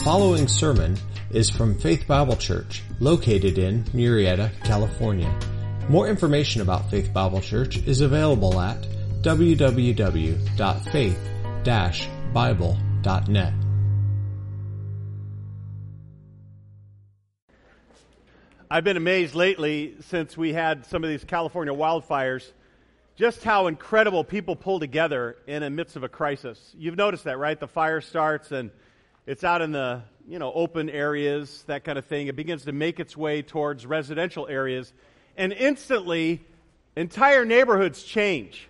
following sermon is from Faith Bible Church, located in Murrieta, California. More information about Faith Bible Church is available at www.faith-bible.net. I've been amazed lately, since we had some of these California wildfires, just how incredible people pull together in the midst of a crisis. You've noticed that, right? The fire starts and it's out in the, open areas, that kind of thing. It begins to make its way towards residential areas, and instantly, entire neighborhoods change.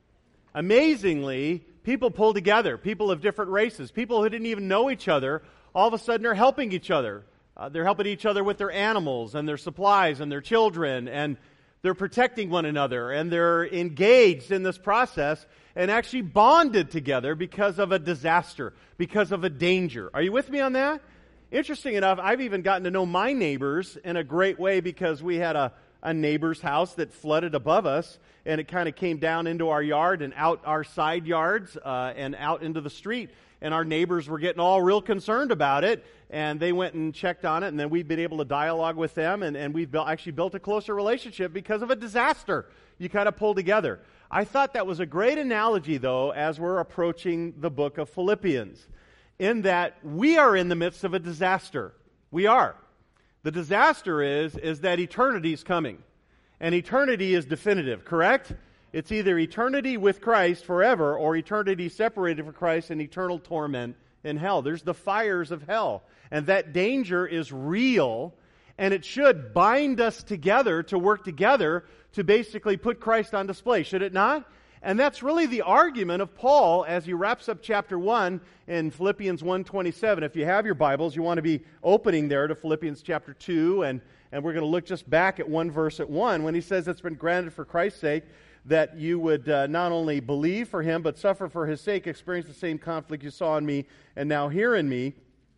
Amazingly, people pull together. People of different races, people who didn't even know each other, all of a sudden are helping each other. They're helping each other with their animals and their supplies and their children, and they're protecting one another, and they're engaged in this process and actually bonded together because of a disaster, because of a danger. Are you with me on that? Interesting enough, I've even gotten to know my neighbors in a great way, because we had a neighbor's house that flooded above us, and it kind of came down into our yard and out our side yards and out into the street. And our neighbors were getting all real concerned about it, and they went and checked on it, and then we've been able to dialogue with them, and we've actually built a closer relationship because of a disaster. You kind of pull together. I thought that was a great analogy, though, as we're approaching the book of Philippians, in that we are in the midst of a disaster. We are. The disaster is that eternity is coming, and eternity is definitive, correct? It's either eternity with Christ forever or eternity separated from Christ in eternal torment in hell. There's the fires of hell. And that danger is real, and it should bind us together to work together to basically put Christ on display, should it not? And that's really the argument of Paul as he wraps up chapter 1 in Philippians 1:27. If you have your Bibles, you want to be opening there to Philippians chapter 2, and we're going to look just back at one verse at 1 when he says it's been granted for Christ's sake that you would not only believe for Him, but suffer for His sake, experience the same conflict you saw in me and now hear in me.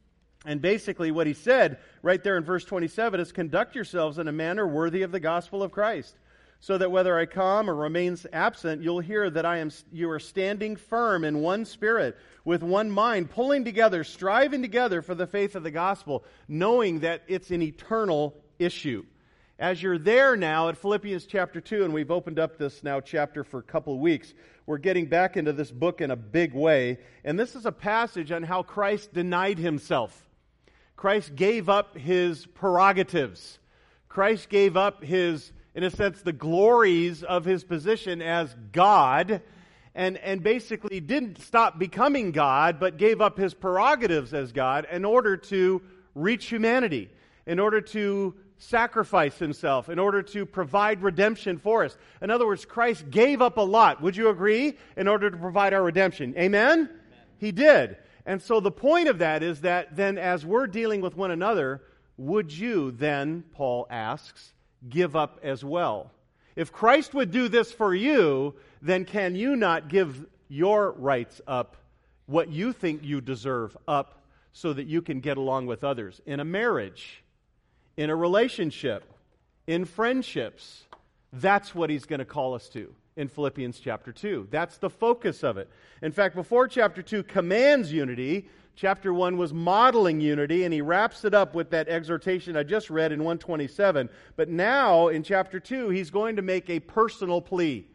And basically what he said right there in verse 27 is, conduct yourselves in a manner worthy of the gospel of Christ, so that whether I come or remains absent, you'll hear that you are standing firm in one spirit, with one mind, pulling together, striving together for the faith of the gospel, knowing that it's an eternal issue. As you're there now at Philippians chapter 2, and we've opened up this now chapter for a couple of weeks, we're getting back into this book in a big way. And this is a passage on how Christ denied Himself. Christ gave up His prerogatives. Christ gave up His, in a sense, the glories of His position as God, and basically didn't stop becoming God, but gave up His prerogatives as God in order to reach humanity, in order to sacrifice Himself, in order to provide redemption for us. In other words, Christ gave up a lot, would you agree, in order to provide our redemption. Amen? He did. And so the point of that is that then as we're dealing with one another, would you then, Paul asks, give up as well? If Christ would do this for you, then can you not give your rights up, what you think you deserve up, so that you can get along with others in a marriage, in a relationship, in friendships? That's what he's going to call us to in Philippians chapter 2. That's the focus of it. In fact, before chapter 2 commands unity, chapter 1 was modeling unity, and he wraps it up with that exhortation I just read in 127. But now, in chapter 2, he's going to make a personal plea.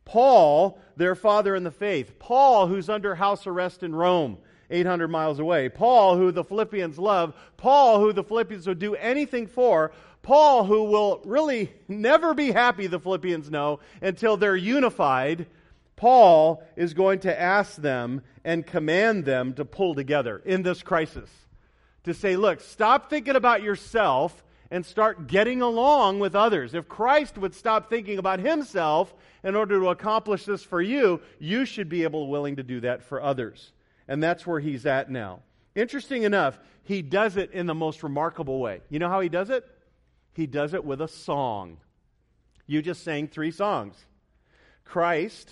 Paul, their father in the faith. Paul, who's under house arrest in Rome, 800 miles away. Paul, who the Philippians love. Paul, who the Philippians would do anything for. Paul, who will really never be happy, the Philippians know, until they're unified. Paul is going to ask them and command them to pull together in this crisis. To say, look, stop thinking about yourself and start getting along with others. If Christ would stop thinking about Himself in order to accomplish this for you, you should be willing to do that for others. And that's where he's at now. Interesting enough, he does it in the most remarkable way. You know how he does it? He does it with a song. You just sang 3 songs. Christ,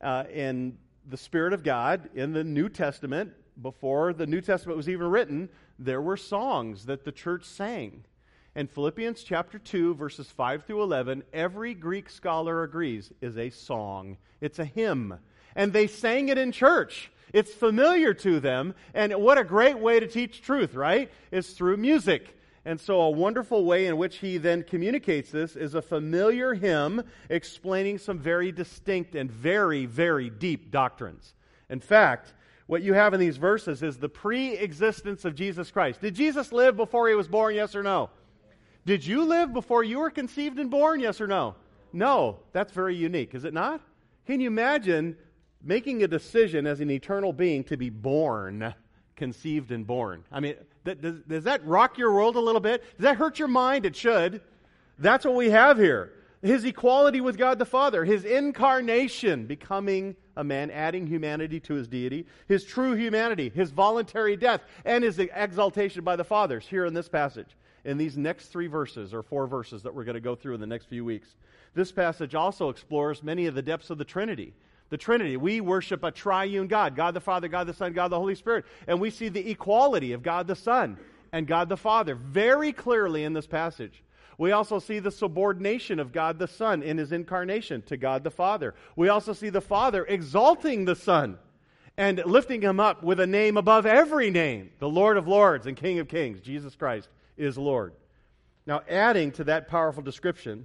in the Spirit of God, in the New Testament, before the New Testament was even written, there were songs that the church sang. And Philippians chapter 2, verses 5 through 11, every Greek scholar agrees, is a song. It's a hymn. And they sang it in church. It's familiar to them, and what a great way to teach truth, right? Is through music. And so a wonderful way in which he then communicates this is a familiar hymn explaining some very distinct and very, very deep doctrines. In fact, what you have in these verses is the pre-existence of Jesus Christ. Did Jesus live before he was born, yes or no? Did you live before you were conceived and born, yes or no? No. That's very unique, is it not? Can you imagine making a decision as an eternal being to be born, conceived and born? I mean, does that rock your world a little bit? Does that hurt your mind? It should. That's what we have here. His equality with God the Father, His incarnation, becoming a man, adding humanity to His deity, His true humanity, His voluntary death, and His exaltation by the fathers here in this passage. In these next 3 verses, or 4 verses that we're going to go through in the next few weeks. This passage also explores many of the depths of the Trinity. The Trinity, we worship a triune God, God the Father, God the Son, God the Holy Spirit. And we see the equality of God the Son and God the Father very clearly in this passage. We also see the subordination of God the Son in His incarnation to God the Father. We also see the Father exalting the Son and lifting Him up with a name above every name, the Lord of Lords and King of Kings, Jesus Christ is Lord. Now, adding to that powerful description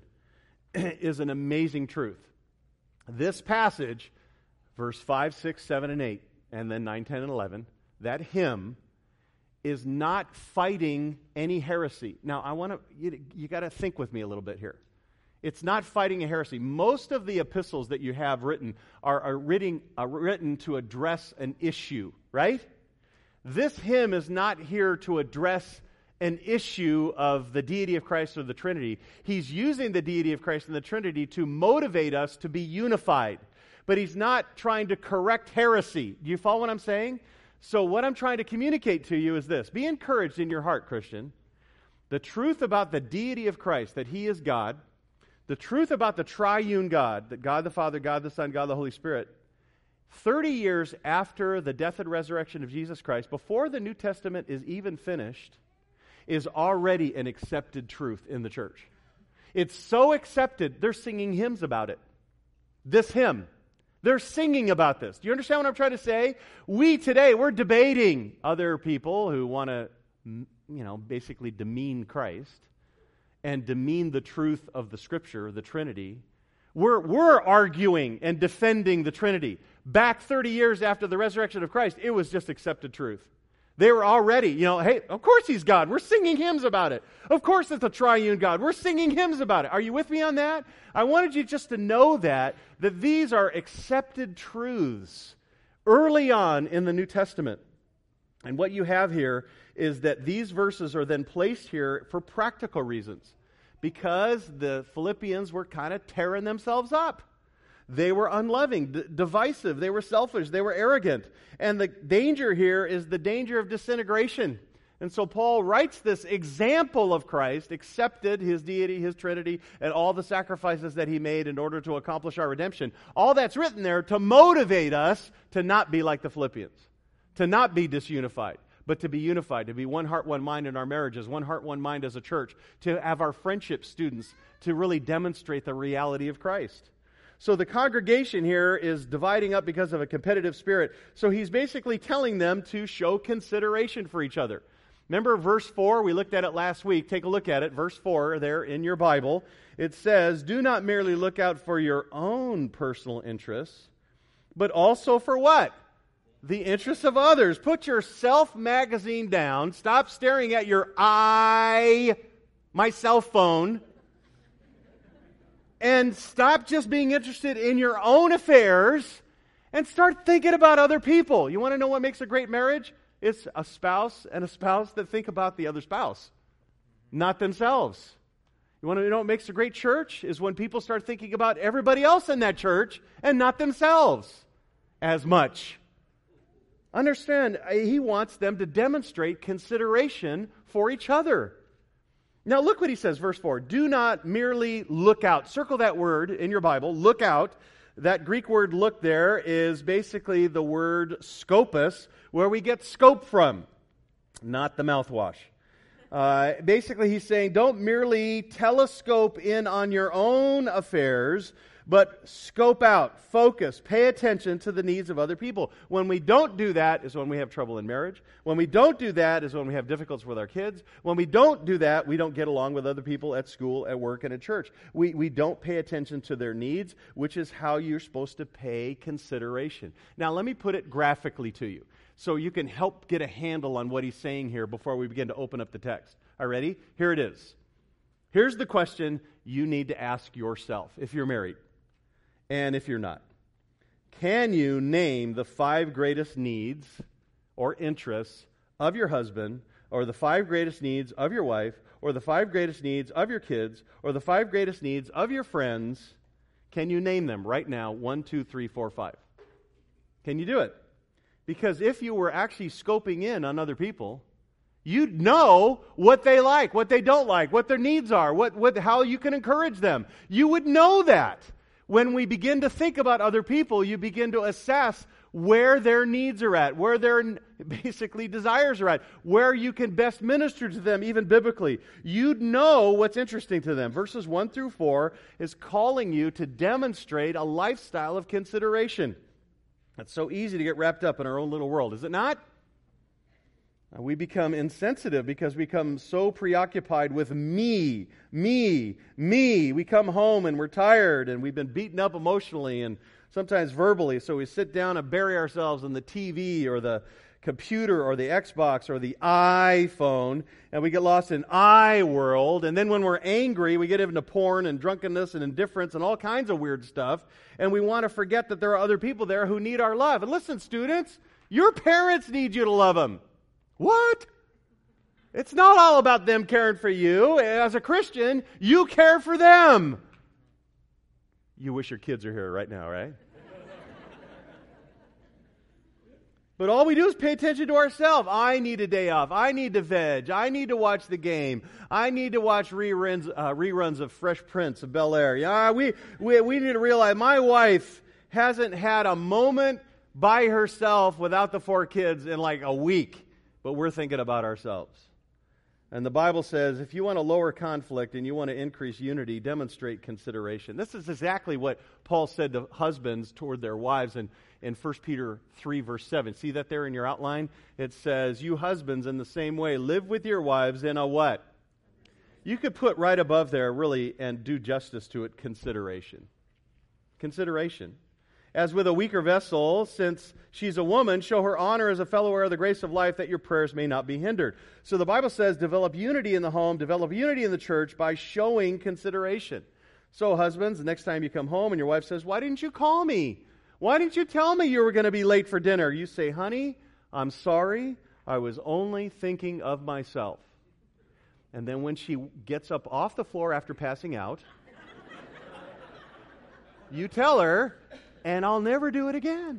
is an amazing truth. This passage, verse 5, 6, 7, and 8, and then 9, 10, and 11, that hymn is not fighting any heresy. Now, you got to think with me a little bit here. It's not fighting a heresy. Most of the epistles that you have written are written to address an issue, right? This hymn is not here to address an issue of the deity of Christ or the Trinity. He's using the deity of Christ and the Trinity to motivate us to be unified. But he's not trying to correct heresy. Do you follow what I'm saying? So what I'm trying to communicate to you is this. Be encouraged in your heart, Christian. The truth about the deity of Christ, that He is God, the truth about the triune God, that God the Father, God the Son, God the Holy Spirit, 30 years after the death and resurrection of Jesus Christ, before the New Testament is even finished, is already an accepted truth in the church. It's so accepted, they're singing hymns about it. This hymn. They're singing about this. Do you understand what I'm trying to say? We today, we're debating other people who want to, basically demean Christ and demean the truth of the Scripture, the Trinity. We're arguing and defending the Trinity. Back 30 years after the resurrection of Christ, it was just accepted truth. They were already, hey, of course He's God. We're singing hymns about it. Of course it's a triune God. We're singing hymns about it. Are you with me on that? I wanted you just to know that these are accepted truths early on in the New Testament. And what you have here is that these verses are then placed here for practical reasons. Because the Philippians were kind of tearing themselves up. They were unloving, divisive, they were selfish, they were arrogant. And the danger here is the danger of disintegration. And so Paul writes this example of Christ, accepted His deity, His Trinity, and all the sacrifices that He made in order to accomplish our redemption. All that's written there to motivate us to not be like the Philippians, to not be disunified, but to be unified, to be one heart, one mind in our marriages, one heart, one mind as a church, to have our friendship students to really demonstrate the reality of Christ. So the congregation here is dividing up because of a competitive spirit. So he's basically telling them to show consideration for each other. Remember verse 4? We looked at it last week. Take a look at it. Verse 4 there in your Bible. It says, "Do not merely look out for your own personal interests, but also for what? The interests of others." Put your self magazine down. Stop staring at my cell phone. And stop just being interested in your own affairs and start thinking about other people. You want to know what makes a great marriage? It's a spouse and a spouse that think about the other spouse, not themselves. You want to know what makes a great church? Is when people start thinking about everybody else in that church and not themselves as much. Understand, he wants them to demonstrate consideration for each other. Now look what he says, verse 4. Do not merely look out. Circle that word in your Bible, look out. That Greek word look there is basically the word scopus, where we get scope from, not the mouthwash. Basically he's saying don't merely telescope in on your own affairs, but scope out, focus, pay attention to the needs of other people. When we don't do that is when we have trouble in marriage. When we don't do that is when we have difficulties with our kids. When we don't do that, we don't get along with other people at school, at work, and at church. We don't pay attention to their needs, which is how you're supposed to pay consideration. Now, let me put it graphically to you so you can help get a handle on what he's saying here before we begin to open up the text. Are you ready? Here it is. Here's the question you need to ask yourself if you're married and if you're not. Can you name the 5 greatest needs or interests of your husband, or the 5 greatest needs of your wife, or the 5 greatest needs of your kids, or the 5 greatest needs of your friends? Can you name them right now? 1, 2, 3, 4, 5. Can you do it? Because if you were actually scoping in on other people, you'd know what they like, what they don't like, what their needs are, how you can encourage them. You would know that. When we begin to think about other people, you begin to assess where their needs are at, where their basically desires are at, where you can best minister to them, even biblically. You'd know what's interesting to them. Verses 1 through 4 is calling you to demonstrate a lifestyle of consideration. It's so easy to get wrapped up in our own little world, is it not? We become insensitive because we become so preoccupied with me. We come home and we're tired and we've been beaten up emotionally and sometimes verbally, so we sit down and bury ourselves in the TV or the computer or the Xbox or the iPhone, and we get lost in I world. And then when we're angry, we get into porn and drunkenness and indifference and all kinds of weird stuff, and we want to forget that there are other people there who need our love. And listen, students, your parents need you to love them. What? It's not all about them caring for you. As a Christian, you care for them. You wish your kids are here right now, right? But all we do is pay attention to ourselves. I need a day off. I need to veg. I need to watch the game. I need to watch reruns of Fresh Prince of Bel-Air. Yeah, we need to realize my wife hasn't had a moment by herself without the 4 kids in like a week. But we're thinking about ourselves. And the Bible says if you want to lower conflict and you want to increase unity, demonstrate consideration. This is exactly what Paul said to husbands toward their wives in 1 Peter 3, verse 7. See that there in your outline? It says, you husbands in the same way, live with your wives in a what? You could put right above there, really, and do justice to it, consideration. Consideration. As with a weaker vessel, since she's a woman, show her honor as a fellow heir of the grace of life, that your prayers may not be hindered. So the Bible says, develop unity in the home, develop unity in the church by showing consideration. So husbands, the next time you come home and your wife says, why didn't you call me? Why didn't you tell me you were going to be late for dinner? You say, honey, I'm sorry. I was only thinking of myself. And then when she gets up off the floor after passing out, you tell her, and I'll never do it again.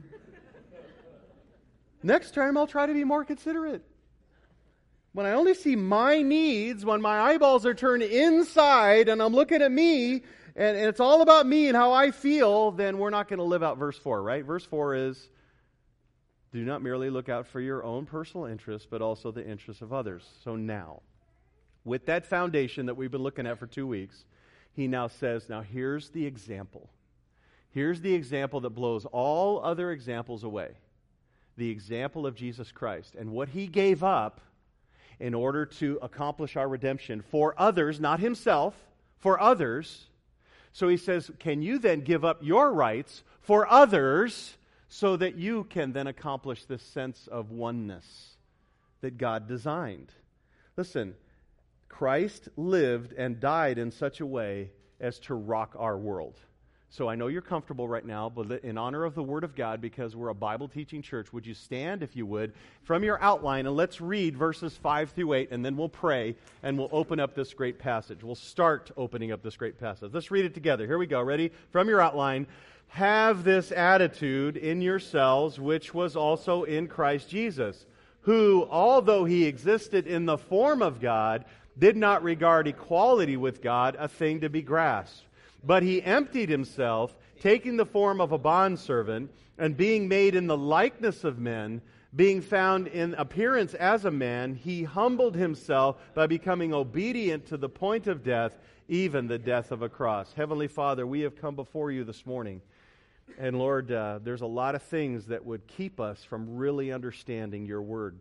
Next time I'll try to be more considerate. When I only see my needs, when my eyeballs are turned inside and I'm looking at me, and it's all about me and how I feel, then we're not going to live out verse 4, right? Verse 4 is, do not merely look out for your own personal interests, but also the interests of others. So now, with that foundation that we've been looking at for 2 weeks, he now says, now here's the example. Here's the example that blows all other examples away. The example of Jesus Christ and what He gave up in order to accomplish our redemption for others, not Himself, for others. So He says, can you then give up your rights for others so that you can then accomplish this sense of oneness that God designed? Listen, Christ lived and died in such a way as to rock our world. So I know you're comfortable right now, but in honor of the Word of God, because we're a Bible-teaching church, would you stand, if you would, from your outline, and let's read verses 5 through 8, and then we'll pray, and we'll open up this great passage. We'll start opening up this great passage. Let's read it together. Here we go. Ready? From your outline, have this attitude in yourselves, which was also in Christ Jesus, who, although He existed in the form of God, did not regard equality with God a thing to be grasped. But He emptied Himself, taking the form of a bondservant, and being made in the likeness of men, Being found in appearance as a man, he humbled himself by becoming obedient to the point of death, even the death of a cross. Heavenly Father, we have come before you this morning. And Lord, there's a lot of things that would keep us from really understanding your word.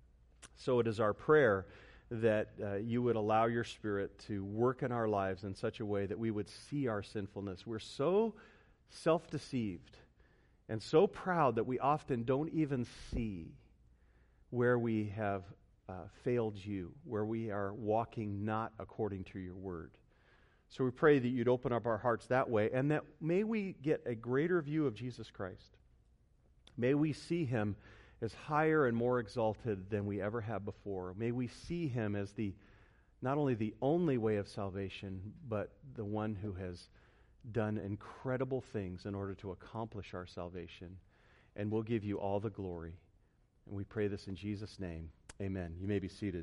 So it is our prayer that you would allow your Spirit to work in our lives in such a way that we would see our sinfulness. We're so self-deceived and so proud that we often don't even see where we have failed you, where we are walking not according to your word. So we pray that you'd open up our hearts that way, and that may we get a greater view of Jesus Christ. May we see him as higher and more exalted than we ever have before. May we see him as not only the only way of salvation, but the one who has done incredible things in order to accomplish our salvation. And we'll give you all the glory. And we pray this in Jesus' name. Amen. You may be seated.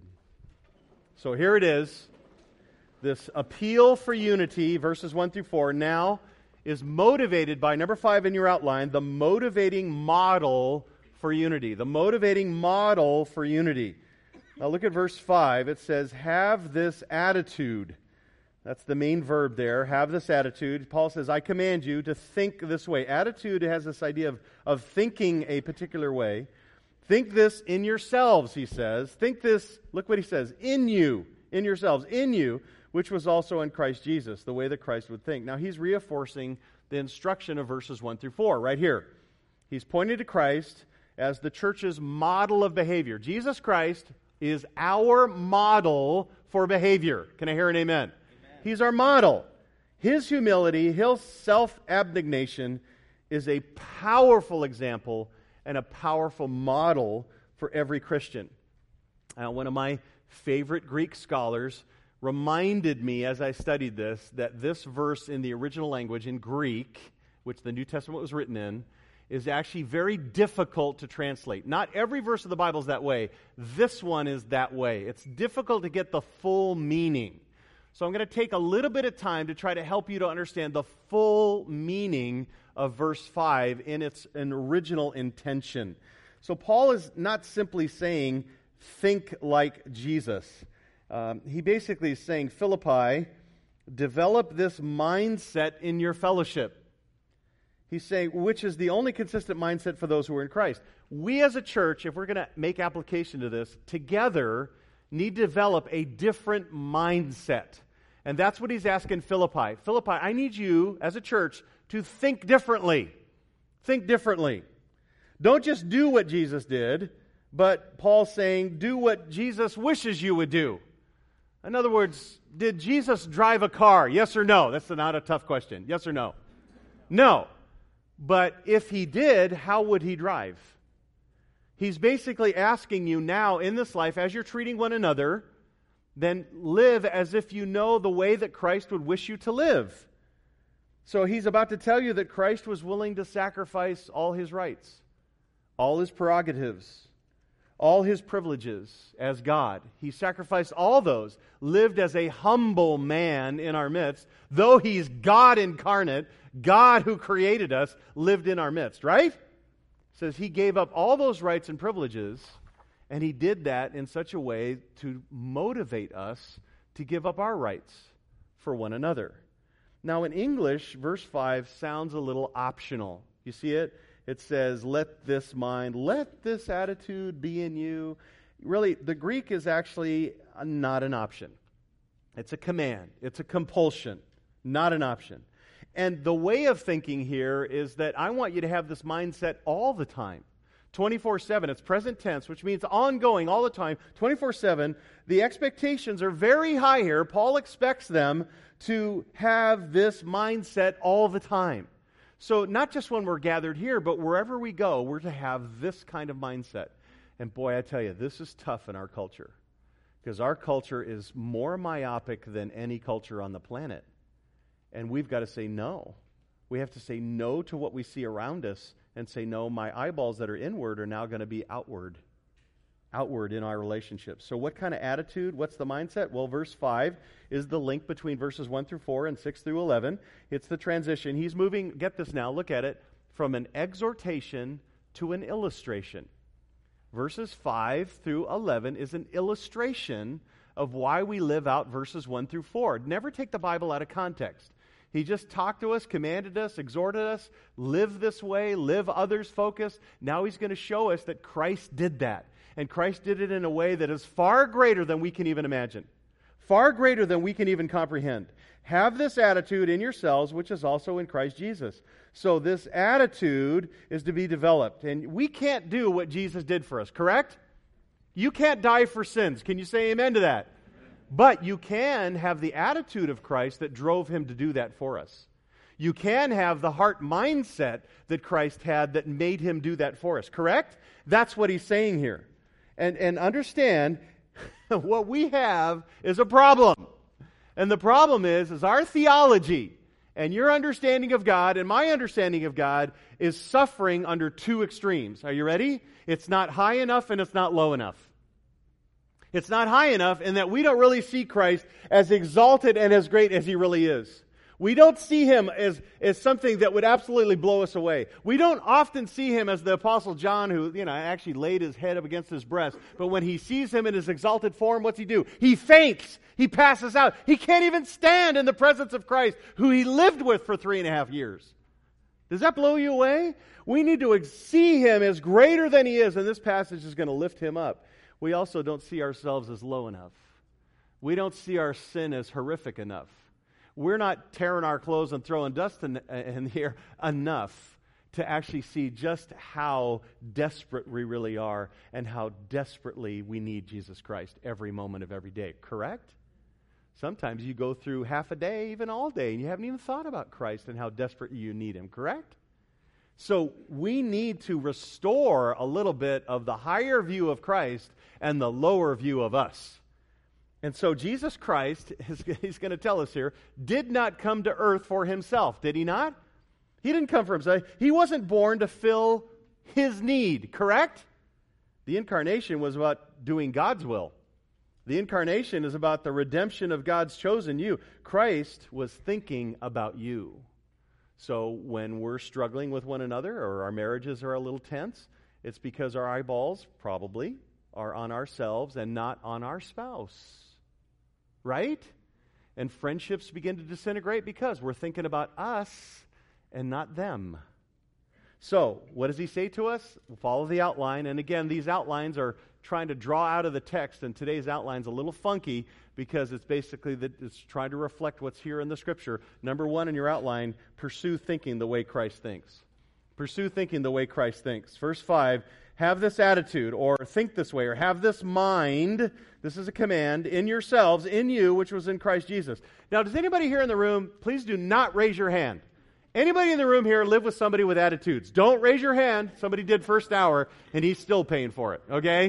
So here it is. This appeal for unity, verses 1 through 4, now is motivated by, number 5 in your outline, the motivating model for unity. The motivating model for unity. Now look at verse 5. It says, have this attitude. That's the main verb there, have this attitude. Paul says, I command you to think this way. Attitude has this idea of thinking a particular way. Think this in yourselves, he says. Think this, look what he says, in you, in yourselves, in you, which was also in Christ Jesus, the way that Christ would think. Now he's reinforcing the instruction of verses 1 through 4 right here. He's pointing to Christ as the church's model of behavior. Jesus Christ is our model for behavior. Can I hear an amen? He's our model. His humility, his self-abnegation is a powerful example and a powerful model for every Christian. One of my favorite Greek scholars reminded me as I studied this that this verse in the original language in Greek, which the New Testament was written in, is actually very difficult to translate. Not every verse of the Bible is that way. This one is that way. It's difficult to get the full meaning. So I'm going to take a little bit of time to try to help you to understand the full meaning of verse 5 in its original intention. So Paul is not simply saying, think like Jesus. He basically is saying, Philippi, develop this mindset in your fellowship. He's saying, which is the only consistent mindset for those who are in Christ. We as a church, if we're going to make application to this, together need to develop a different mindset. And that's what he's asking Philippi. Philippi, I need you as a church to think differently. Think differently. Don't just do what Jesus did, but Paul's saying, do what Jesus wishes you would do. In other words, did Jesus drive a car? Yes or no? That's not a tough question. Yes or no? No. But if he did, how would he drive? He's basically asking you now in this life, as you're treating one another, then live as if you know the way that Christ would wish you to live. So he's about to tell you that Christ was willing to sacrifice all his rights, all his prerogatives, all his privileges as God. He sacrificed all those, lived as a humble man in our midst, though he's God incarnate, God who created us, lived in our midst, right? It says he gave up all those rights and privileges, and he did that in such a way to motivate us to give up our rights for one another. Now in English, verse 5 sounds a little optional. You see it? It says, let this attitude be in you. Really, the Greek is actually not an option. It's a command. It's a compulsion, not an option. And the way of thinking here is that I want you to have this mindset all the time. 24/7, it's present tense, which means ongoing all the time, 24/7. The expectations are very high here. Paul expects them to have this mindset all the time. So not just when we're gathered here, but wherever we go, we're to have this kind of mindset. And boy, I tell you, this is tough in our culture, because our culture is more myopic than any culture on the planet. And we've got to say no. We have to say no to what we see around us and say, no, my eyeballs that are inward are now going to be outward in our relationships. So what kind of attitude? What's the mindset? Well, verse 5 is the link between verses 1 through 4 and 6 through 11. It's the transition. He's moving, get this now, look at it, from an exhortation to an illustration. Verses 5 through 11 is an illustration of why we live out verses 1 through 4. Never take the Bible out of context. He just talked to us, commanded us, exhorted us, live this way, live others focused. Now he's going to show us that Christ did that. And Christ did it in a way that is far greater than we can even imagine. Far greater than we can even comprehend. Have this attitude in yourselves, which is also in Christ Jesus. So this attitude is to be developed. And we can't do what Jesus did for us, correct? You can't die for sins. Can you say amen to that? But you can have the attitude of Christ that drove him to do that for us. You can have the heart mindset that Christ had that made him do that for us, correct? That's what he's saying here. And understand, what we have is a problem. And the problem is our theology and your understanding of God and my understanding of God is suffering under two extremes. Are you ready? It's not high enough and it's not low enough. It's not high enough in that we don't really see Christ as exalted and as great as he really is. We don't see him as something that would absolutely blow us away. We don't often see him as the Apostle John who, actually laid his head up against his breast. But when he sees him in his exalted form, what's he do? He faints. He passes out. He can't even stand in the presence of Christ, who he lived with for 3.5 years. Does that blow you away? We need to see him as greater than he is, and this passage is going to lift him up. We also don't see ourselves as low enough. We don't see our sin as horrific enough. We're not tearing our clothes and throwing dust in the air enough to actually see just how desperate we really are and how desperately we need Jesus Christ every moment of every day. Correct? Sometimes you go through half a day, even all day, and you haven't even thought about Christ and how desperate you need him. Correct? So we need to restore a little bit of the higher view of Christ and the lower view of us. And so Jesus Christ, he's going to tell us here, did not come to earth for himself, did he not? He didn't come for himself. He wasn't born to fill his need, correct? The incarnation was about doing God's will. The incarnation is about the redemption of God's chosen you. Christ was thinking about you. So when we're struggling with one another or our marriages are a little tense, it's because our eyeballs probably are on ourselves and not on our spouse. Right? And friendships begin to disintegrate because we're thinking about us and not them. So, what does he say to us? We'll follow the outline. And again, these outlines are trying to draw out of the text, and today's outline's a little funky because it's basically it's trying to reflect what's here in the Scripture. Number one in your outline, pursue thinking the way Christ thinks. Pursue thinking the way Christ thinks. Verse 5, have this attitude, or think this way, or have this mind, this is a command, in yourselves, in you, which was in Christ Jesus. Now, does anybody here in the room, please do not raise your hand. Anybody in the room here live with somebody with attitudes? Don't raise your hand. Somebody did first hour, and he's still paying for it, okay?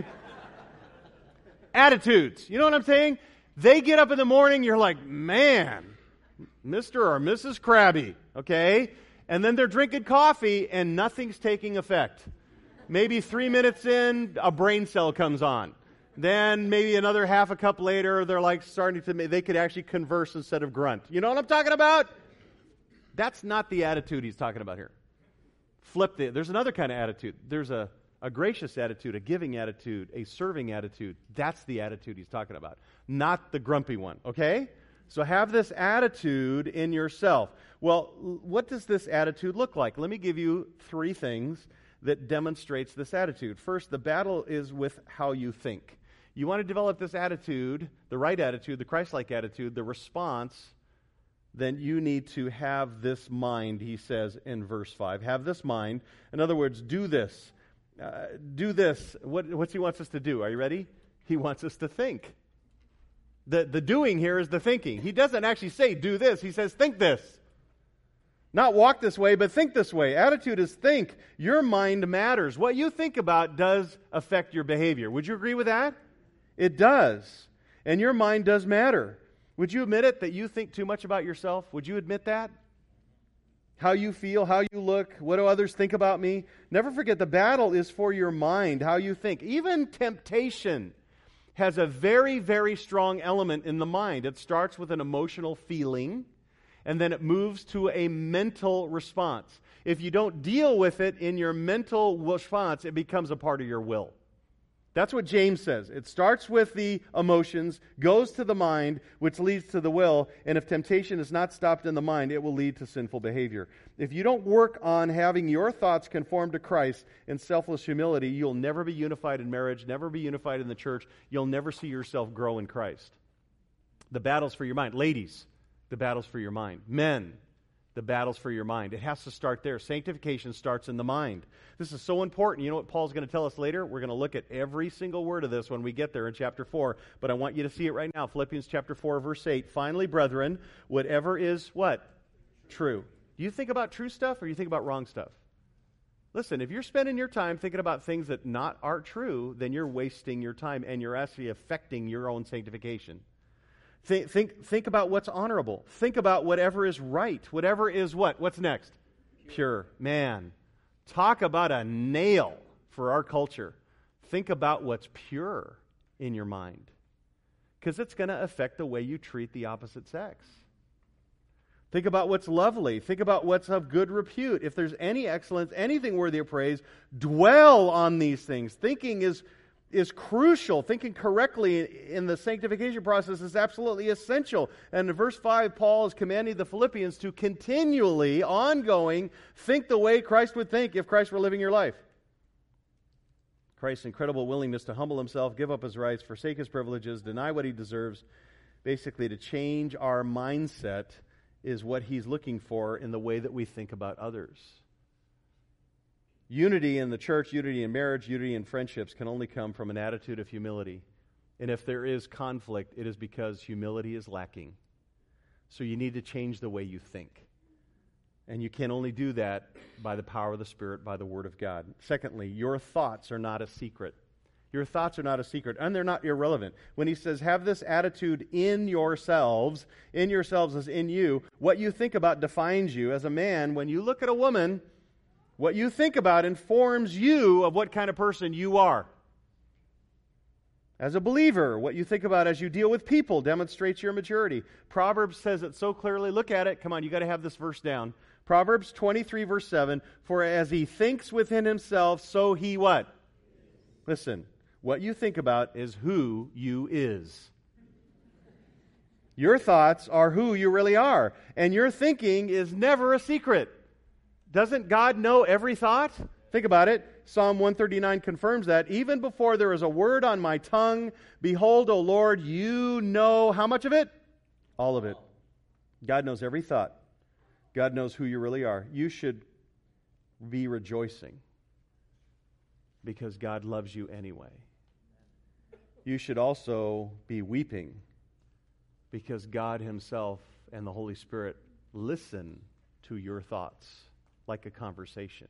Attitudes. You know what I'm saying? They get up in the morning, you're like, man, Mr. or Mrs. Krabby, okay? And then they're drinking coffee, and nothing's taking effect. Maybe 3 minutes in, a brain cell comes on. Then maybe another half a cup later, they're like starting to, they could actually converse instead of grunt. You know what I'm talking about? That's not the attitude he's talking about here. There's another kind of attitude. There's a gracious attitude, a giving attitude, a serving attitude. That's the attitude he's talking about, not the grumpy one, okay? So have this attitude in yourself. Well, what does this attitude look like? Let me give you 3 things that demonstrates this attitude. First, the battle is with how you think. You want to develop this attitude, the right attitude, the Christ-like attitude, the response, then you need to have this mind, he says in verse 5. Have this mind. In other words, do this. Do this. What's he wants us to do? Are you ready? He wants us to think. The doing here is the thinking. He doesn't actually say do this. He says think this. Not walk this way, but think this way. Attitude is think. Your mind matters. What you think about does affect your behavior. Would you agree with that? It does. And your mind does matter. Would you admit it, that you think too much about yourself? Would you admit that? How you feel, how you look, what do others think about me? Never forget, the battle is for your mind, how you think. Even temptation has a very, very strong element in the mind. It starts with an emotional feeling, and then it moves to a mental response. If you don't deal with it in your mental response, it becomes a part of your will. That's what James says. It starts with the emotions, goes to the mind, which leads to the will, and if temptation is not stopped in the mind, it will lead to sinful behavior. If you don't work on having your thoughts conform to Christ in selfless humility, you'll never be unified in marriage, never be unified in the church. You'll never see yourself grow in Christ. The battle's for your mind. Ladies, the battle's for your mind. Men, the battle's for your mind. It has to start there. Sanctification starts in the mind. This is so important. You know what Paul's going to tell us later? We're going to look at every single word of this when we get there in chapter 4. But I want you to see it right now. Philippians chapter 4, verse 8. Finally, brethren, whatever is what? True. Do you think about true stuff or do you think about wrong stuff? Listen, if you're spending your time thinking about things that are true, then you're wasting your time and you're actually affecting your own sanctification. Think about what's honorable. Think about whatever is right. Whatever is what? What's next? Pure. Man, talk about a nail for our culture. Think about what's pure in your mind. Because it's going to affect the way you treat the opposite sex. Think about what's lovely. Think about what's of good repute. If there's any excellence, anything worthy of praise, dwell on these things. Thinking is crucial. Thinking correctly in the sanctification process is absolutely essential. And in verse 5, Paul is commanding the Philippians to continually, ongoing, think the way Christ would think if Christ were living your life. Christ's incredible willingness to humble himself, give up his rights, forsake his privileges, deny what he deserves, basically to change our mindset is what he's looking for in the way that we think about others. Unity in the church, unity in marriage, unity in friendships can only come from an attitude of humility. And if there is conflict, it is because humility is lacking. So you need to change the way you think. And you can only do that by the power of the Spirit, by the Word of God. Secondly, your thoughts are not a secret. Your thoughts are not a secret, and they're not irrelevant. When he says, have this attitude in yourselves as in you, what you think about defines you. As a man, when you look at a woman, what you think about informs you of what kind of person you are. As a believer, what you think about as you deal with people demonstrates your maturity. Proverbs says it so clearly. Look at it. Come on, you got to have this verse down. Proverbs 23, verse 7. For as he thinks within himself, so he what? Listen, what you think about is who you is. Your thoughts are who you really are. And your thinking is never a secret. Doesn't God know every thought? Think about it. Psalm 139 confirms that. Even before there is a word on my tongue, behold, O Lord, you know how much of it? All of it. God knows every thought. God knows who you really are. You should be rejoicing because God loves you anyway. You should also be weeping because God Himself and the Holy Spirit listen to your thoughts like a conversation.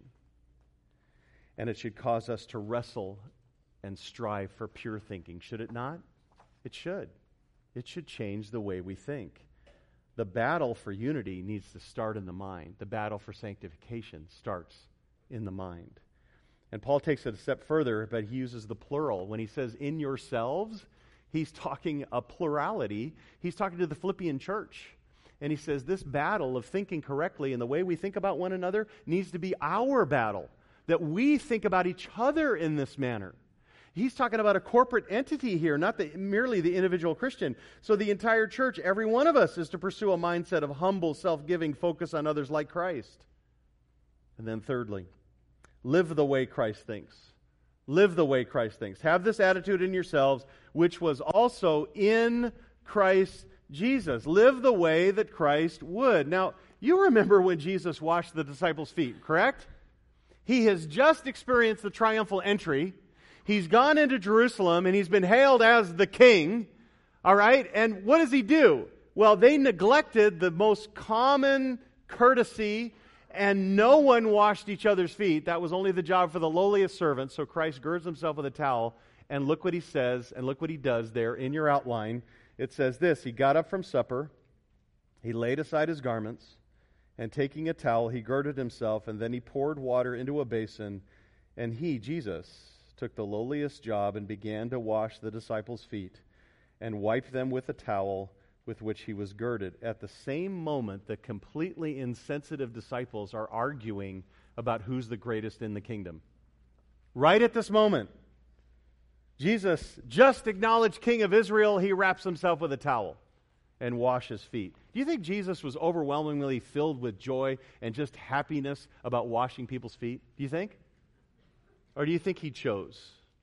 And it should cause us to wrestle and strive for pure thinking. Should it not? It should. It should change the way we think. The battle for unity needs to start in the mind. The battle for sanctification starts in the mind. And Paul takes it a step further, but he uses the plural. When he says, in yourselves, he's talking a plurality. He's talking to the Philippian church. And he says this battle of thinking correctly and the way we think about one another needs to be our battle, that we think about each other in this manner. He's talking about a corporate entity here, not merely the individual Christian. So the entire church, every one of us, is to pursue a mindset of humble, self-giving focus on others like Christ. And then thirdly, live the way Christ thinks. Live the way Christ thinks. Have this attitude in yourselves, which was also in Christ Jesus. Live the way that Christ would. Now, you remember when Jesus washed the disciples' feet, correct? He has just experienced the triumphal entry. He's gone into Jerusalem and he's been hailed as the king. All right? And what does he do? Well, they neglected the most common courtesy and no one washed each other's feet. That was only the job for the lowliest servant. So Christ girds himself with a towel, and look what he says and look what he does there in your outline. It says this: he got up from supper, he laid aside his garments, and taking a towel, he girded himself, and then he poured water into a basin, and he, Jesus, took the lowliest job and began to wash the disciples' feet and wipe them with a towel with which he was girded. At the same moment, the completely insensitive disciples are arguing about who's the greatest in the kingdom. Right at this moment. Jesus, just acknowledged King of Israel, he wraps himself with a towel and washes feet. Do you think Jesus was overwhelmingly filled with joy and just happiness about washing people's feet? Do you think? Or do you think he chose?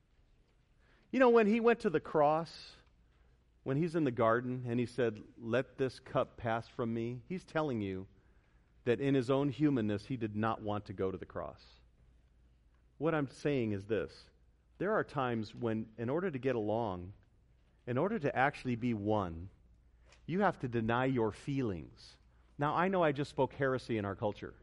You know, when he went to the cross, when he's in the garden and he said, "Let this cup pass from me," he's telling you that in his own humanness, he did not want to go to the cross. What I'm saying is this. There are times when, in order to get along, in order to actually be one, you have to deny your feelings. Now, I know I just spoke heresy in our culture.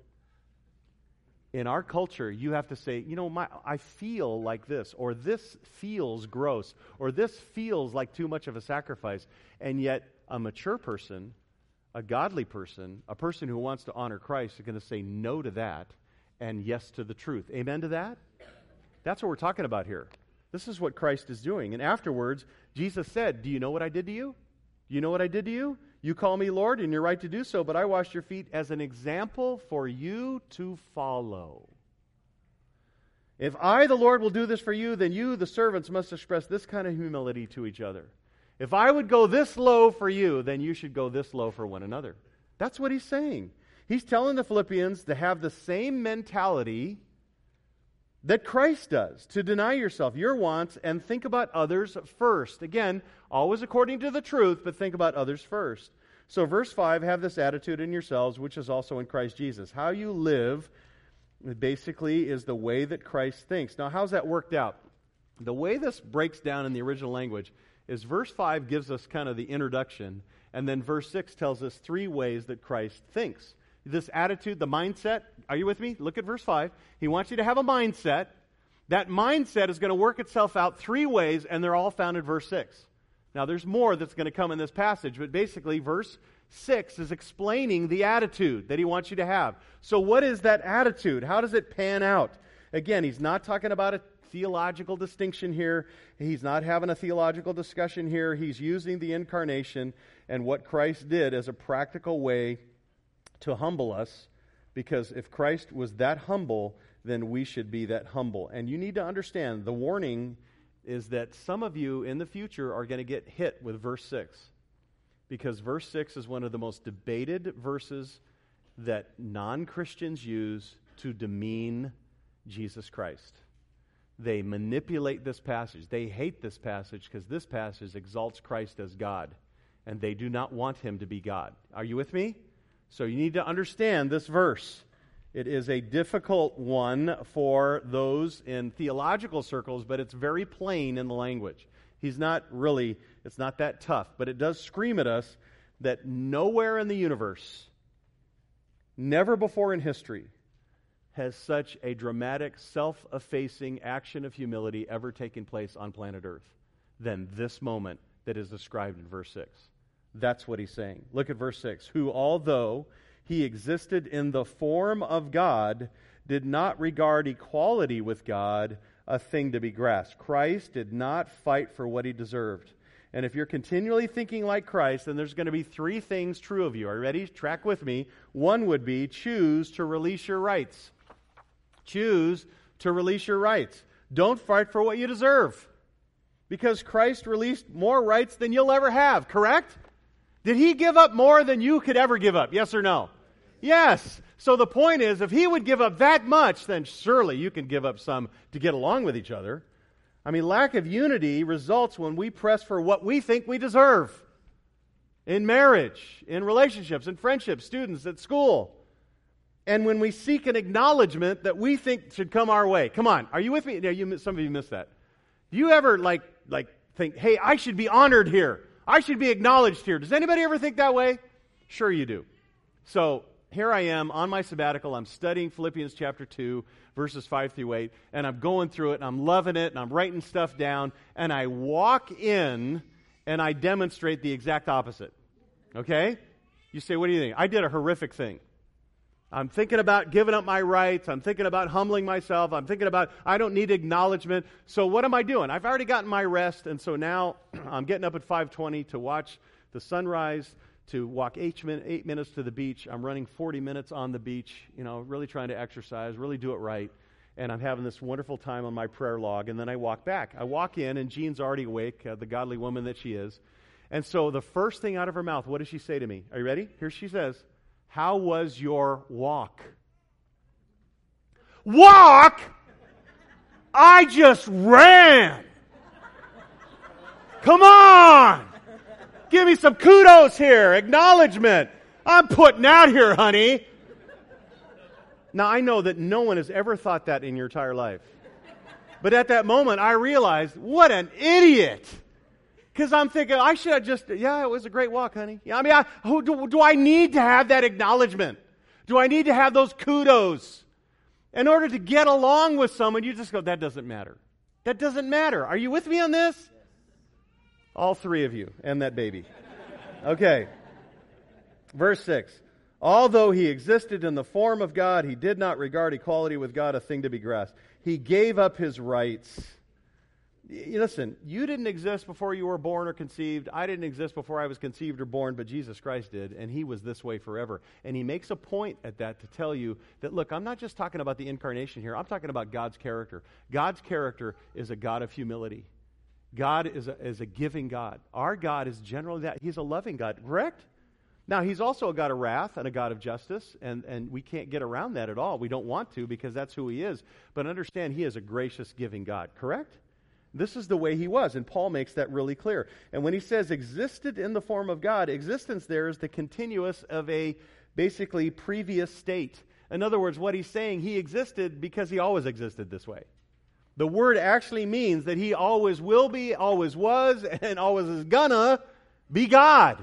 In our culture, you have to say, you know, I feel like this, or this feels gross, or this feels like too much of a sacrifice. And yet, a mature person, a godly person, a person who wants to honor Christ is going to say no to that and yes to the truth. Amen to that? That's what we're talking about here. This is what Christ is doing. And afterwards, Jesus said, "Do you know what I did to you? Do you know what I did to you? You call me Lord, and you're right to do so, but I washed your feet as an example for you to follow. If I, the Lord, will do this for you, then you, the servants, must express this kind of humility to each other. If I would go this low for you, then you should go this low for one another." That's what he's saying. He's telling the Philippians to have the same mentality that Christ does, to deny yourself, your wants, and think about others first. Again, always according to the truth, but think about others first. So verse 5, have this attitude in yourselves, which is also in Christ Jesus. How you live, basically, is the way that Christ thinks. Now, how's that worked out? The way this breaks down in the original language is verse 5 gives us kind of the introduction, and then verse 6 tells us 3 ways that Christ thinks. This attitude, the mindset, are you with me? Look at verse 5. He wants you to have a mindset. That mindset is going to work itself out 3 ways, and they're all found in verse 6. Now, there's more that's going to come in this passage, but basically, verse 6 is explaining the attitude that he wants you to have. So what is that attitude? How does it pan out? Again, he's not talking about a theological distinction here. He's not having a theological discussion here. He's using the incarnation and what Christ did as a practical way to humble us, because if Christ was that humble, then we should be that humble. And you need to understand, the warning is that some of you in the future are going to get hit with verse 6, because verse 6 is one of the most debated verses that non-Christians use to demean Jesus Christ. They manipulate this passage. They hate this passage because this passage exalts Christ as God, and they do not want him to be God. Are you with me? So you need to understand this verse. It is a difficult one for those in theological circles, but it's very plain in the language. It's not that tough, but it does scream at us that nowhere in the universe, never before in history, has such a dramatic, self-effacing action of humility ever taken place on planet Earth than this moment that is described in verse 6. That's what he's saying. Look at verse 6. Who, although he existed in the form of God, did not regard equality with God a thing to be grasped. Christ did not fight for what he deserved. And if you're continually thinking like Christ, then there's going to be 3 things true of you. Are you ready? Track with me. One would be choose to release your rights. Choose to release your rights. Don't fight for what you deserve, because Christ released more rights than you'll ever have, correct? Did he give up more than you could ever give up? Yes or no? Yes. So the point is, if he would give up that much, then surely you can give up some to get along with each other. I mean, lack of unity results when we press for what we think we deserve. In marriage, in relationships, in friendships, students, at school. And when we seek an acknowledgement that we think should come our way. Come on, are you with me? No, some of you missed that. Do you ever like think, hey, I should be honored here. I should be acknowledged here. Does anybody ever think that way? Sure you do. So here I am on my sabbatical. I'm studying Philippians chapter 2, verses 5 through 8, and I'm going through it, and I'm loving it, and I'm writing stuff down, and I walk in, and I demonstrate the exact opposite. Okay? You say, what do you think? I did a horrific thing. I'm thinking about giving up my rights. I'm thinking about humbling myself. I'm thinking about I don't need acknowledgement. So what am I doing? I've already gotten my rest, and so now I'm getting up at 5:20 to watch the sunrise, to walk 8 minutes to the beach. I'm running 40 minutes on the beach, really trying to exercise, really do it right. and I'm having this wonderful time on my prayer log, and then I walk back. I walk in, and Jean's already awake, the godly woman that she is. And so the first thing out of her mouth, what does she say to me? Are you ready? Here she says, "How was your walk?" Walk? I just ran. Come on. Give me some kudos here, acknowledgement. I'm putting out here, honey. Now, I know that no one has ever thought that in your entire life. But at that moment, I realized, what an idiot. Because I'm thinking, I should have just, yeah, it was a great walk, honey. Yeah, I mean, do I need to have that acknowledgement? Do I need to have those kudos? In order to get along with someone, you just go, that doesn't matter. That doesn't matter. Are you with me on this? All three of you and that baby. Okay. Verse 6. Although he existed in the form of God, he did not regard equality with God a thing to be grasped. He gave up his rights. Listen, you didn't exist before you were born or conceived. I didn't exist before I was conceived or born, but Jesus Christ did, and he was this way forever. And he makes a point at that to tell you that, look, I'm not just talking about the incarnation here. I'm talking about God's character. God's character is a God of humility. God is a giving God. Our God is generally that. He's a loving God, correct? Now, he's also a God of wrath and a God of justice, and we can't get around that at all. We don't want to because that's who he is. But understand, he is a gracious, giving God, correct? This is the way he was, and Paul makes that really clear. And when he says existed in the form of God, existence there is the continuous of a basically previous state. In other words, what he's saying, he existed because he always existed this way. The word actually means that he always will be, always was, and always is gonna be God.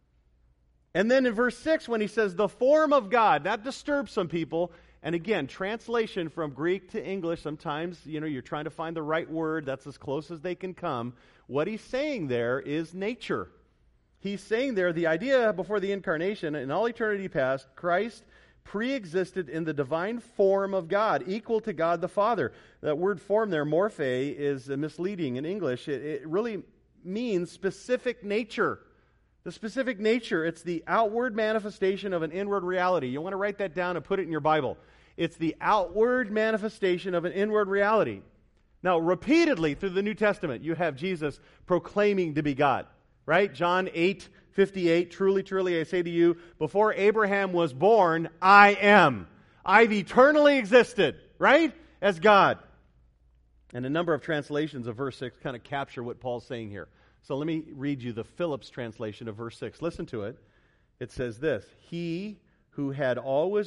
And then in verse 6, when he says the form of God, that disturbs some people. And again, translation from Greek to English, sometimes, you're trying to find the right word. That's as close as they can come. What he's saying there is nature. He's saying there the idea before the incarnation, in all eternity past, Christ pre-existed in the divine form of God, equal to God the Father. That word form there, morphe, is misleading in English. It really means specific nature. The specific nature, it's the outward manifestation of an inward reality. You want to write that down and put it in your Bible. It's the outward manifestation of an inward reality. Now, repeatedly through the New Testament, you have Jesus proclaiming to be God. Right? John 8:58, truly, truly, I say to you, before Abraham was born, I am. I've eternally existed, right? As God. And a number of translations of verse 6 kind of capture what Paul's saying here. So let me read you the Phillips translation of verse 6. Listen to it. It says this: He who had always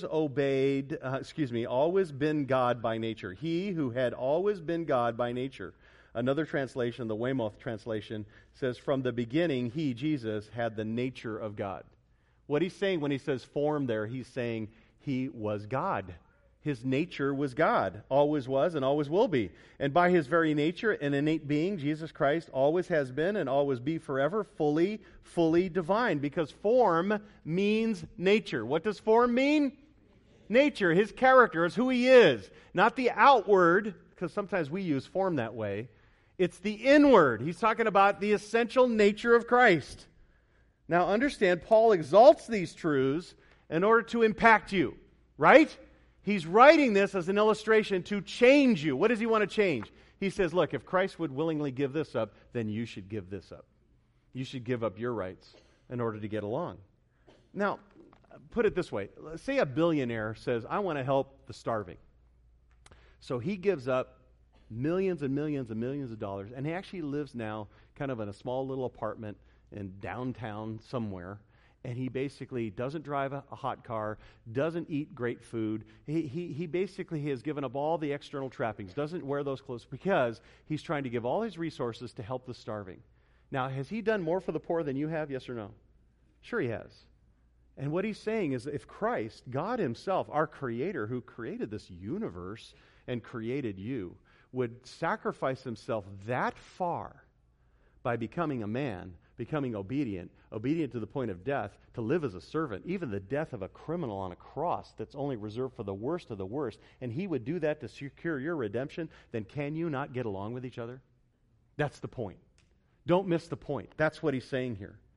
always been God by nature. He who had always been God by nature. Another translation, the Weymouth translation, says, from the beginning, he, Jesus, had the nature of God. What he's saying when he says form there, he's saying he was God. His nature was God, always was and always will be. And by his very nature and innate being, Jesus Christ always has been and always be forever fully divine. Because form means nature. What does form mean? Nature. His character is who he is. Not the outward, because sometimes we use form that way. It's the inward. He's talking about the essential nature of Christ. Now understand, Paul exalts these truths in order to impact you. Right? He's writing this as an illustration to change you. What does he want to change? He says, look, if Christ would willingly give this up, then you should give this up. You should give up your rights in order to get along. Now, put it this way. Say a billionaire says, I want to help the starving. So he gives up millions and millions and millions of dollars, and he actually lives now kind of in a small little apartment in downtown somewhere. And he basically doesn't drive a hot car, doesn't eat great food. He basically has given up all the external trappings, doesn't wear those clothes because he's trying to give all his resources to help the starving. Now, has he done more for the poor than you have, yes or no? Sure he has. And what he's saying is if Christ, God himself, our Creator who created this universe and created you, would sacrifice himself that far by becoming a man, becoming obedient to the point of death, to live as a servant, even the death of a criminal on a cross that's only reserved for the worst of the worst, and he would do that to secure your redemption, then can you not get along with each other? That's the point. Don't miss the point. That's what he's saying here.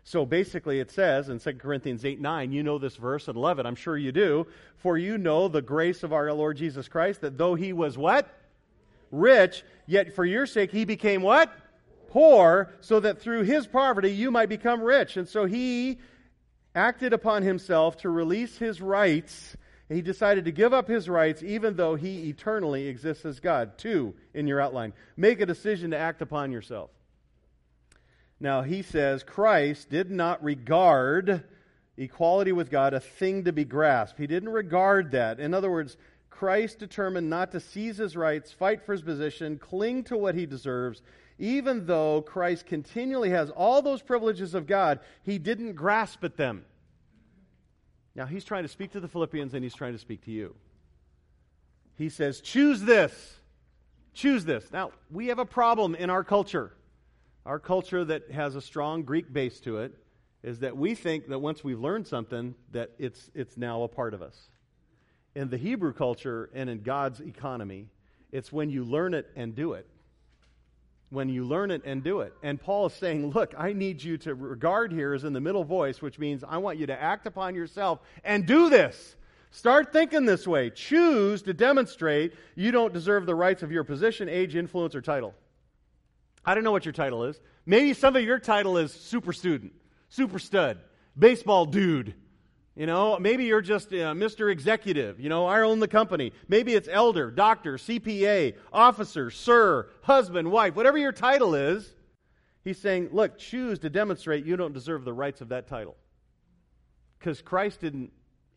So basically it says in 2 Corinthians 8:9, you know this verse and love it, I'm sure you do, for you know the grace of our Lord Jesus Christ, that though he was what? Rich, yet for your sake he became what? Poor, so that through his poverty you might become rich. And so he acted upon himself to release his rights. He decided to give up his rights even though he eternally exists as God. 2 in your outline. Make a decision to act upon yourself. Now he says Christ did not regard equality with God a thing to be grasped. He didn't regard that. In other words, Christ determined not to seize his rights, fight for his position, cling to what he deserves. Even though Christ continually has all those privileges of God, he didn't grasp at them. Now he's trying to speak to the Philippians and he's trying to speak to you. He says, choose this. Choose this. Now, we have a problem in our culture. Our culture that has a strong Greek base to it is that we think that once we've learned something, that it's now a part of us. In the Hebrew culture and in God's economy, it's when you learn it and do it. When you learn it and do it. And Paul is saying, look, I need you to regard here as in the middle voice, which means I want you to act upon yourself and do this. Start thinking this way. Choose to demonstrate you don't deserve the rights of your position, age, influence, or title. I don't know what your title is. Maybe some of your title is super student, super stud, baseball dude. You know, maybe you're just Mr. Executive. You know, I own the company. Maybe it's elder, doctor, CPA, officer, sir, husband, wife, whatever your title is. He's saying, look, choose to demonstrate you don't deserve the rights of that title. Because Christ didn't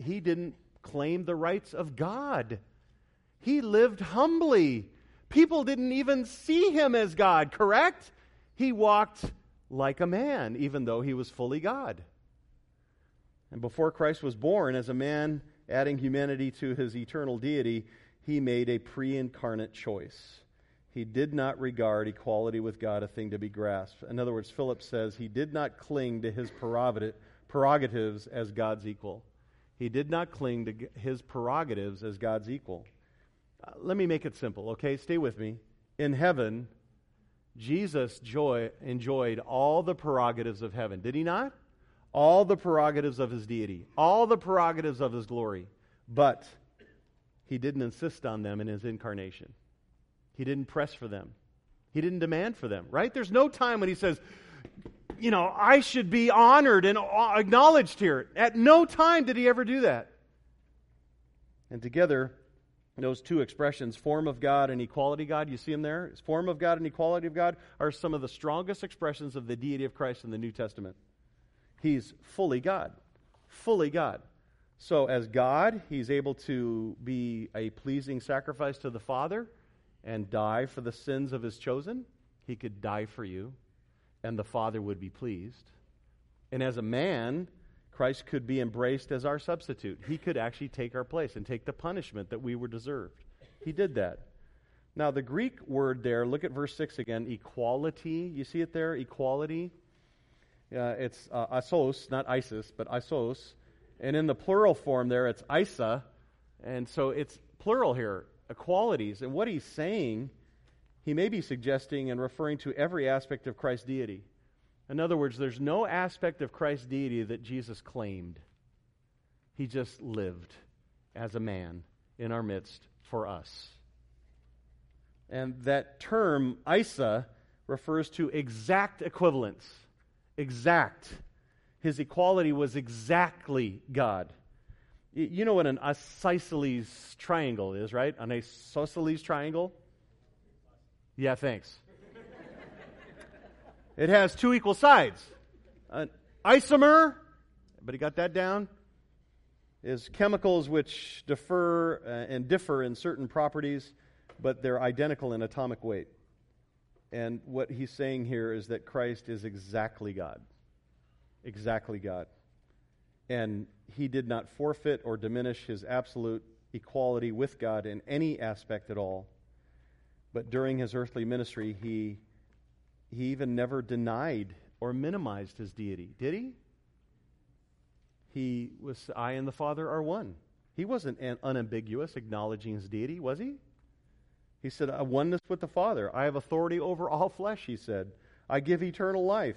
claim the rights of God. He lived humbly. People didn't even see him as God, correct? He walked like a man, even though he was fully God. And before Christ was born, as a man adding humanity to his eternal deity, he made a pre-incarnate choice. He did not regard equality with God a thing to be grasped. In other words, Philip says he did not cling to his prerogatives as God's equal. He did not cling to his prerogatives as God's equal. Let me make it simple, okay? Stay with me. In heaven, Jesus enjoyed all the prerogatives of heaven. Did he not? All the prerogatives of his deity. All the prerogatives of his glory. But he didn't insist on them in his incarnation. He didn't press for them. He didn't demand for them, right? There's no time when he says, you know, I should be honored and acknowledged here. At no time did he ever do that. And together, those two expressions, form of God and equality of God, you see them there? Form of God and equality of God are some of the strongest expressions of the deity of Christ in the New Testament. He's fully God. Fully God. So as God, he's able to be a pleasing sacrifice to the Father and die for the sins of his chosen. He could die for you, and the Father would be pleased. And as a man, Christ could be embraced as our substitute. He could actually take our place and take the punishment that we were deserved. He did that. Now, the Greek word there, look at verse 6 again, equality. You see it there, equality? It's isos, not Isis, but isos. And in the plural form there, it's isa. And so it's plural here, equalities. And what he's saying, he may be suggesting and referring to every aspect of Christ's deity. In other words, there's no aspect of Christ's deity that Jesus claimed. He just lived as a man in our midst for us. And that term, isa, refers to exact equivalence. Exact. His equality was exactly God. You know what an isosceles triangle is, right? An isosceles triangle? Yeah, thanks. It has two equal sides. An isomer, everybody got that down? Is chemicals which differ in certain properties, but they're identical in atomic weight. And what he's saying here is that Christ is exactly God. Exactly God. And he did not forfeit or diminish his absolute equality with God in any aspect at all. But during his earthly ministry, he even never denied or minimized his deity. Did he? He was, I and the Father are one. He wasn't unambiguous acknowledging his deity, was he? He said, a oneness with the Father. I have authority over all flesh, he said. I give eternal life.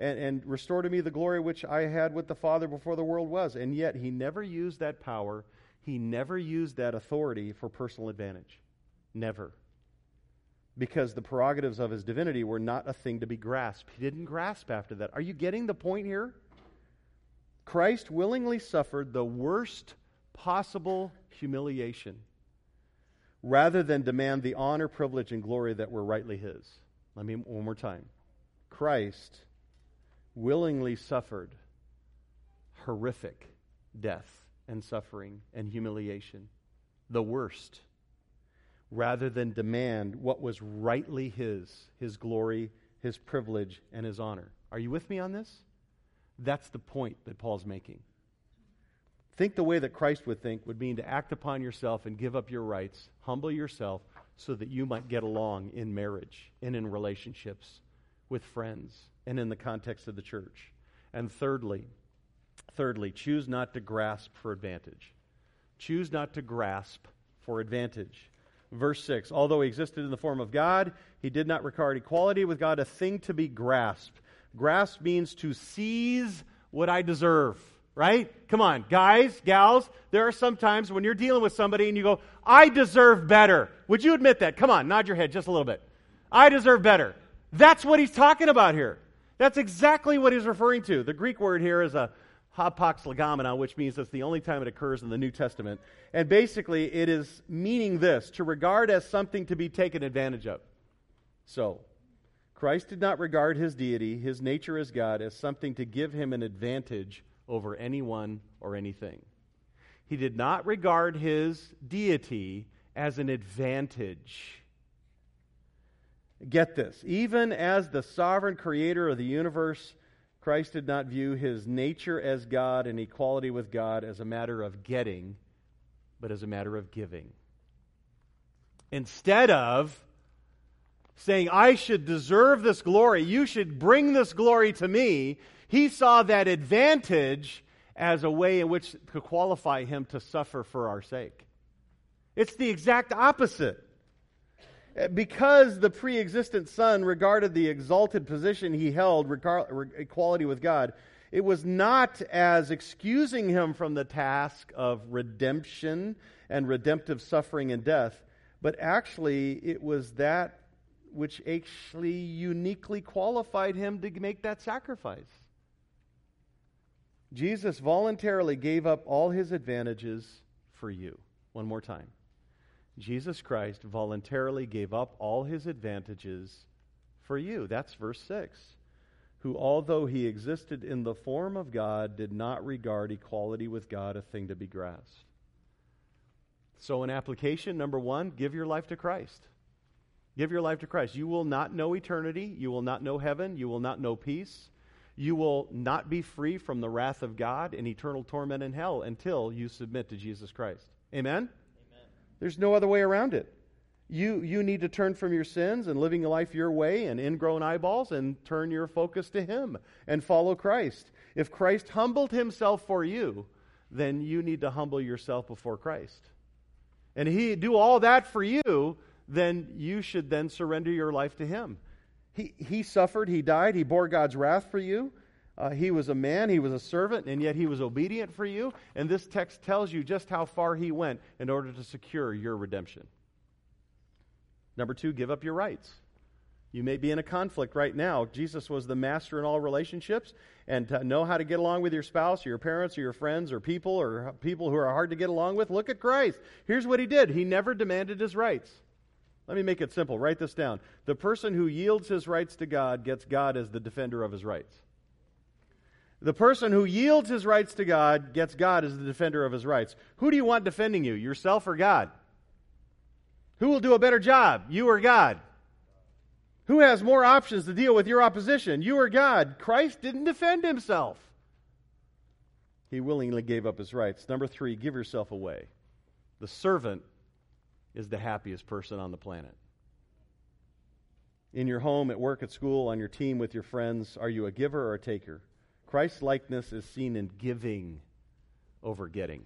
and restore to me the glory which I had with the Father before the world was. And yet he never used that power. He never used that authority for personal advantage. Never. Because the prerogatives of his divinity were not a thing to be grasped. He didn't grasp after that. Are you getting the point here? Christ willingly suffered the worst possible humiliation rather than demand the honor, privilege, and glory that were rightly his. Let me one more time. Christ willingly suffered horrific death and suffering and humiliation, the worst, rather than demand what was rightly his glory, his privilege, and his honor. Are you with me on this? That's the point that Paul's making. Think the way that Christ would think would mean to act upon yourself and give up your rights, humble yourself so that you might get along in marriage and in relationships with friends and in the context of the church. And thirdly, choose not to grasp for advantage. Choose not to grasp for advantage. Verse 6, although he existed in the form of God, he did not regard equality with God a thing to be grasped. Grasp means to seize what I deserve, right? Come on, guys, gals, there are some times when you're dealing with somebody and you go, I deserve better. Would you admit that? Come on, nod your head just a little bit. I deserve better. That's what he's talking about here. That's exactly what he's referring to. The Greek word here is a hapax legomena, which means that's the only time it occurs in the New Testament. And basically, it is meaning this, to regard as something to be taken advantage of. So, Christ did not regard his deity, his nature as God, as something to give him an advantage over anyone or anything. He did not regard his deity as an advantage. Get this. Even as the sovereign creator of the universe, Christ did not view his nature as God and equality with God as a matter of getting, but as a matter of giving. Instead of saying, I should deserve this glory, you should bring this glory to me, he saw that advantage as a way in which to qualify him to suffer for our sake. It's the exact opposite. Because the pre-existent Son regarded the exalted position he held, equality with God, it was not as excusing him from the task of redemption and redemptive suffering and death, but actually it was that which actually uniquely qualified him to make that sacrifice. Jesus voluntarily gave up all his advantages for you. One more time. Jesus Christ voluntarily gave up all his advantages for you. That's verse 6. Who, although he existed in the form of God, did not regard equality with God a thing to be grasped. So in application, number one, give your life to Christ. Give your life to Christ. You will not know eternity. You will not know heaven. You will not know peace. You will not be free from the wrath of God and eternal torment in hell until you submit to Jesus Christ. Amen? Amen. There's no other way around it. You need to turn from your sins and living a life your way and ingrown eyeballs and turn your focus to Him and follow Christ. If Christ humbled Himself for you, then you need to humble yourself before Christ. And He do all that for you, then you should then surrender your life to Him. He suffered, He died, He bore God's wrath for you. He was a man, He was a servant, and yet He was obedient for you. And this text tells you just how far He went in order to secure your redemption. Number two, give up your rights. You may be in a conflict right now. Jesus was the master in all relationships, and to know how to get along with your spouse or your parents or your friends or people who are hard to get along with, look at Christ. Here's what He did. He never demanded His rights. Let me make it simple. Write this down. The person who yields his rights to God gets God as the defender of his rights. The person who yields his rights to God gets God as the defender of his rights. Who do you want defending you, yourself or God? Who will do a better job, you or God? Who has more options to deal with your opposition, you or God? Christ didn't defend Himself. He willingly gave up His rights. Number three, give yourself away. The servant is the happiest person on the planet. In your home, at work, at school, on your team, with your friends, are you a giver or a taker? Christ's likeness is seen in giving over getting.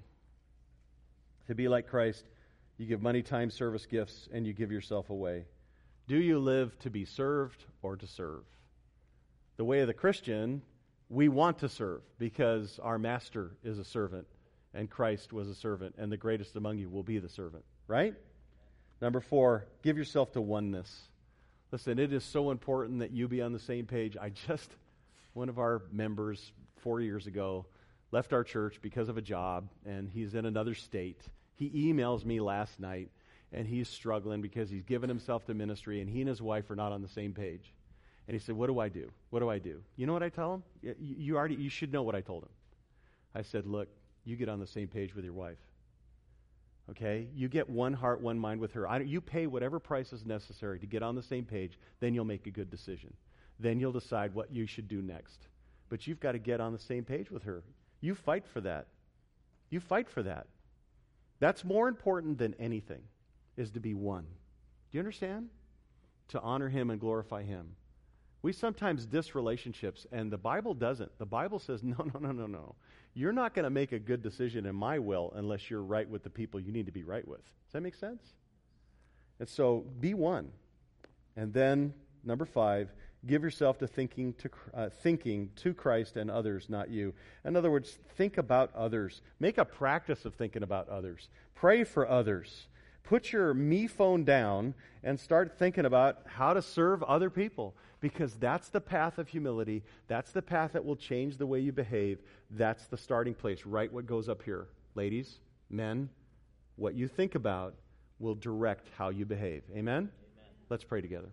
To be like Christ, you give money, time, service, gifts, and you give yourself away. Do you live to be served or to serve? The way of the Christian, we want to serve because our master is a servant and Christ was a servant and the greatest among you will be the servant, right? Number 4, give yourself to oneness. Listen, it is so important that you be on the same page. One of our members 4 years ago left our church because of a job, and he's in another state. He emails me last night, and he's struggling because he's given himself to ministry, and he and his wife are not on the same page. And he said, what do I do? What do I do? You know what I tell him? You should know what I told him. I said, look, you get on the same page with your wife. Okay? You get one heart, one mind with her. You pay whatever price is necessary to get on the same page, then you'll make a good decision. Then you'll decide what you should do next. But you've got to get on the same page with her. You fight for that. You fight for that. That's more important than anything, is to be one. Do you understand? To honor him and glorify him. We sometimes diss relationships, and the Bible doesn't. The Bible says, no. You're not going to make a good decision in my will unless you're right with the people you need to be right with. Does that make sense? And so, be one. And then, number 5, give yourself to thinking to Christ and others, not you. In other words, think about others. Make a practice of thinking about others. Pray for others. Put your me phone down and start thinking about how to serve other people, because that's the path of humility. That's the path that will change the way you behave. That's the starting place. Write what goes up here. Ladies, men, what you think about will direct how you behave. Amen? Let's pray together.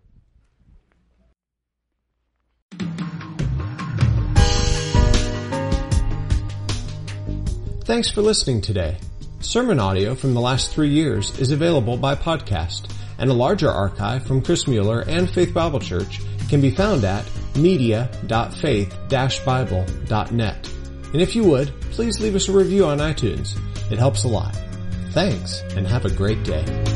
Thanks for listening today. Sermon audio from the last 3 years is available by podcast, and a larger archive from Chris Mueller and Faith Bible Church can be found at media.faith-bible.net. And if you would, please leave us a review on iTunes. It helps a lot. Thanks, and have a great day.